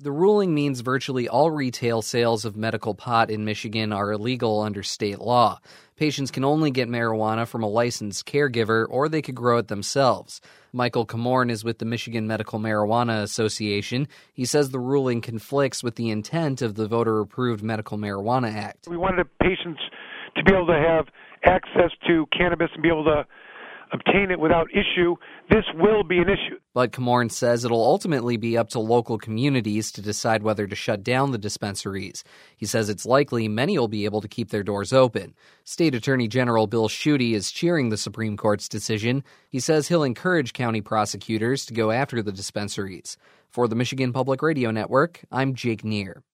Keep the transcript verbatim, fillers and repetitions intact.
The ruling means virtually all retail sales of medical pot in Michigan are illegal under state law. Patients can only get marijuana from a licensed caregiver, or they could grow it themselves. Michael Comorn is with the Michigan Medical Marijuana Association. He says the ruling conflicts with the intent of the voter-approved Medical Marijuana Act. We wanted patients to be able to have access to cannabis and be able to obtain it without issue. This will be an issue. But Comorn says it'll ultimately be up to local communities to decide whether to shut down the dispensaries. He says it's likely many will be able to keep their doors open. State Attorney General Bill Schuette is cheering the Supreme Court's decision. He says he'll encourage county prosecutors to go after the dispensaries. For the Michigan Public Radio Network, I'm Jake Neer.